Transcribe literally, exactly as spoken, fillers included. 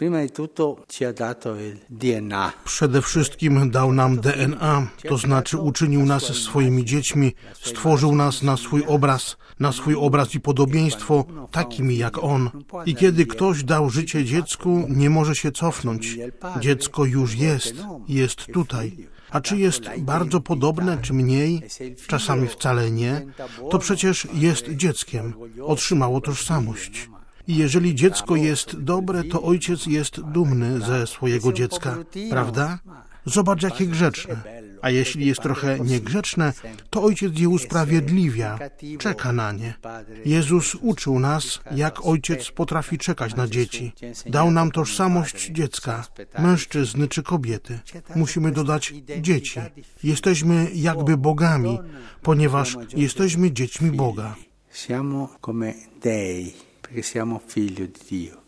Przede wszystkim dał nam D N A, to znaczy uczynił nas swoimi dziećmi, stworzył nas na swój obraz, na swój obraz i podobieństwo, takimi jak On. I kiedy ktoś dał życie dziecku, nie może się cofnąć. Dziecko już jest, jest tutaj. A czy jest bardzo podobne, czy mniej? Czasami wcale nie. To przecież jest dzieckiem. Otrzymało tożsamość. I jeżeli dziecko jest dobre, to ojciec jest dumny ze swojego dziecka, prawda? Zobacz, jakie grzeczne. A jeśli jest trochę niegrzeczne, to ojciec je usprawiedliwia, czeka na nie. Jezus uczył nas, jak ojciec potrafi czekać na dzieci. Dał nam tożsamość dziecka, mężczyzny czy kobiety. Musimy dodać dzieci. Jesteśmy jakby bogami, ponieważ jesteśmy dziećmi Boga. Siamo come dei, perché siamo figli di Dio.